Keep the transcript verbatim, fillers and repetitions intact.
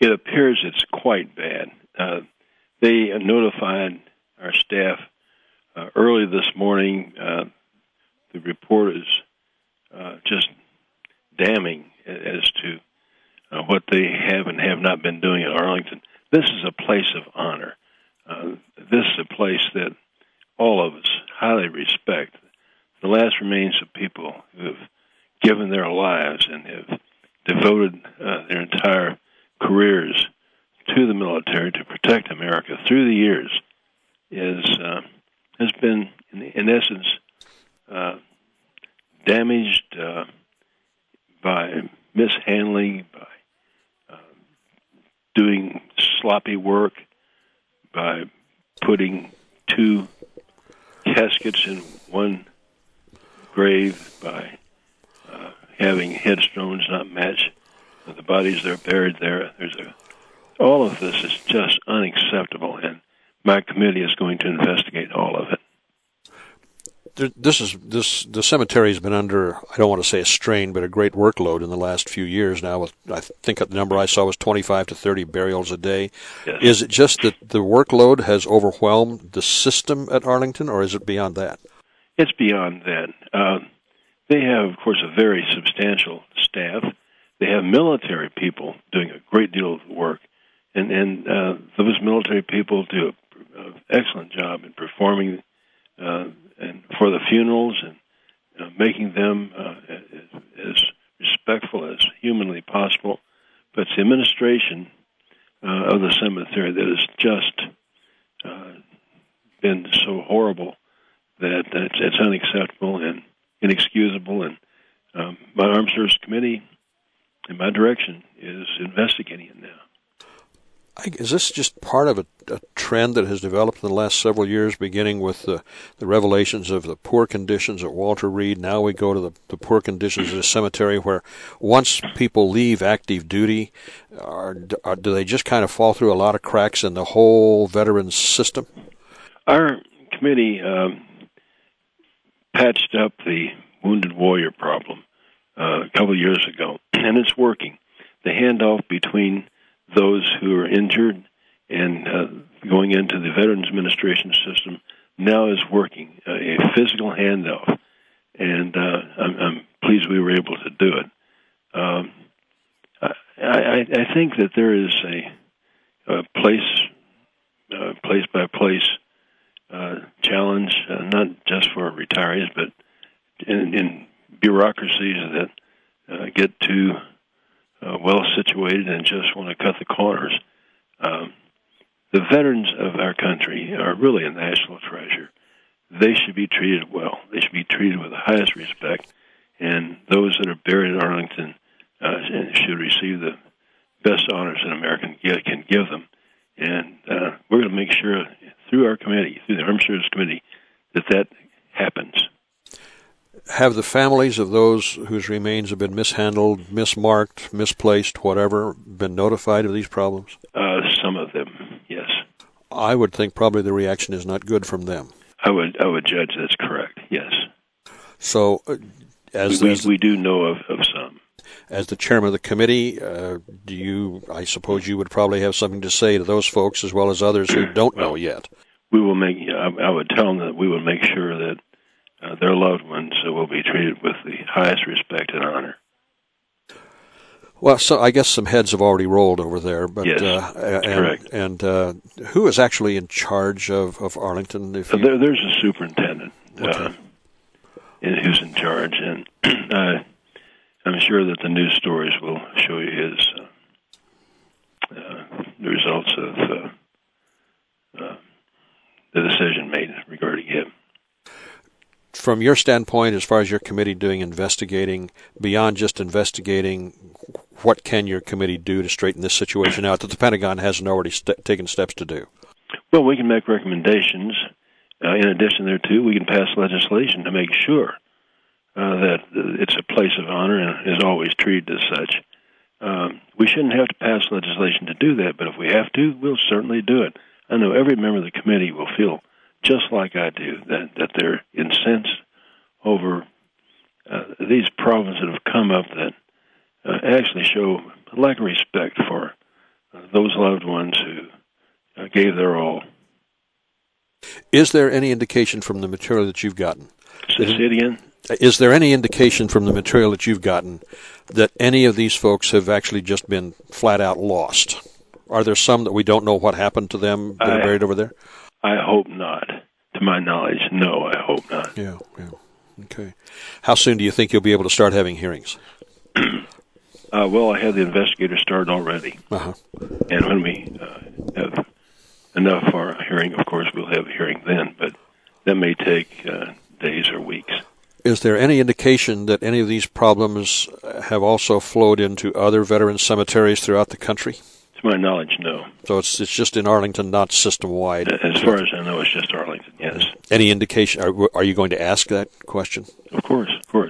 it appears it's quite bad. Uh, they notified our staff uh, early this morning. Uh, the report is uh, just damning as to uh, what they have and have not been doing at Arlington. This is a place of honor. Uh, this is a place that all of us highly respect. The last remains of people who have given their lives and have devoted uh, their entire careers to the military to protect America through the years is uh, has been, in, in essence, uh, damaged uh, by mishandling, by uh, doing sloppy work, by putting two caskets in one grave, by uh, having headstones not match the bodies that are buried there. There's a, all of this is just unacceptable, and my committee is going to investigate all of it. This is this the cemetery has been under, I don't want to say a strain, but a great workload in the last few years now. With, I think the number I saw was twenty-five to thirty burials a day. Yes. Is it just that the workload has overwhelmed the system at Arlington, or is it beyond that? It's beyond that. Uh, they have, of course, a very substantial staff. They have military people doing a great deal of work, and, and uh, those military people do an excellent job in performing uh, and for the funerals and uh, making them uh, as, as respectful as humanly possible. But it's the administration uh, of the cemetery that has just uh, been so horrible that it's, it's unacceptable and inexcusable. And um, my Armed Services Committee, in my direction, is investigating it now. Is this just part of a, a trend that has developed in the last several years, beginning with the, the revelations of the poor conditions at Walter Reed? Now we go to the, the poor conditions at a cemetery where once people leave active duty, are, are, do they just kind of fall through a lot of cracks in the whole veterans system? Our committee um, patched up the wounded warrior problem uh, a couple of years ago, and it's working. The handoff between those who are injured and uh, going into the Veterans Administration system now is working, uh, a physical handoff, and uh, I'm, I'm pleased we were able to do it. Um, I, I, I think that there is a, a place, uh, place by place uh, challenge, uh, not just for retirees, but in, in bureaucracies that uh, get too Uh, well situated and just want to cut the corners. Um, the veterans of our country are really a national treasure. They should be treated well. They should be treated with the highest respect, and those that are buried at Arlington uh, should receive the best honors an American can give them. And uh, we're going to make sure through our committee, through the Armed Services Committee, that that happens. Have the families of those whose remains have been mishandled, mismarked, misplaced, whatever, been notified of these problems? Uh, some of them, yes. I would think probably the reaction is not good from them. I would I would judge that's correct, yes. So, uh, as we, as, we do know of, of some. As the chairman of the committee, uh, do you? I suppose you would probably have something to say to those folks as well as others who don't well, know yet. We will make. I, I would tell them that we will make sure that Uh, their loved ones uh, will be treated with the highest respect and honor. Well, so I guess some heads have already rolled over there, but yes, uh, that's and, correct. And uh, who is actually in charge of, of Arlington? If uh, you... there, there's a superintendent okay. uh, who's in charge, and uh, I'm sure that the news stories will show you his uh, uh, the results of uh, uh, the decision made regarding him. From your standpoint, as far as your committee doing investigating, beyond just investigating, what can your committee do to straighten this situation out that the Pentagon hasn't already st- taken steps to do? Well, we can make recommendations. Uh, in addition thereto, we can pass legislation to make sure uh, that it's a place of honor and is always treated as such. Um, we shouldn't have to pass legislation to do that, but if we have to, we'll certainly do it. I know every member of the committee will feel just like I do, that, that they're incensed over uh, these problems that have come up that uh, actually show a lack of respect for uh, those loved ones who uh, gave their all. Is there any indication from the material that you've gotten? Say it again? Is there any indication from the material that you've gotten that any of these folks have actually just been flat out lost? Are there some that we don't know what happened to them that I, are buried over there? I hope not. To my knowledge, no, I hope not. Yeah, yeah. Okay. How soon do you think you'll be able to start having hearings? uh, well, I had the investigator started already. Uh-huh. And when we uh, have enough for a hearing, of course, we'll have a hearing then, but that may take uh, days or weeks. Is there any indication that any of these problems have also flowed into other veteran cemeteries throughout the country? To my knowledge, no. So it's it's just in Arlington, not system-wide? As far as I know, it's just Arlington, yes. Any indication? Are, are you going to ask that question? Of course, of course.